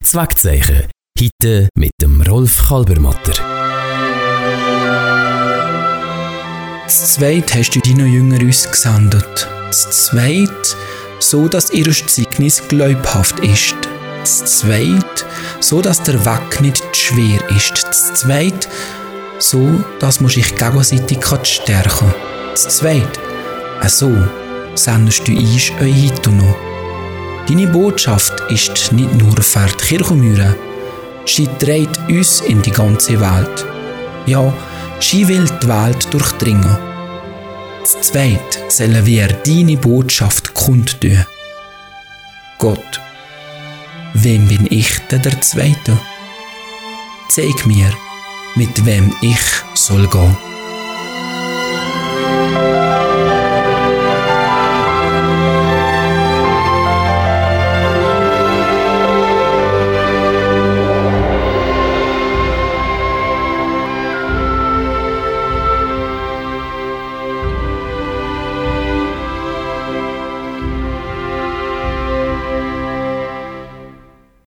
Zweckzeichen. Heute mit dem Rolf Kalbermatter. Das Zweite hast du deinen Jüngern uns gesendet. Das Zweite, so dass ihr Zeugnis glaubhaft ist. Das Zweite, so dass der Weg nicht schwer ist. Das Zweite, so dass man sich gegenseitig stärken kann. Das Zweite, so sendest du uns euch heute noch. Deine Botschaft ist nicht nur für die Kirchenmauern. Sie trägt uns in die ganze Welt. Ja, sie will die Welt durchdringen. Das Zweite sollen wir deine Botschaft kundtun. Gott, wem bin ich denn der Zweite? Zeig mir, mit wem ich soll gehen.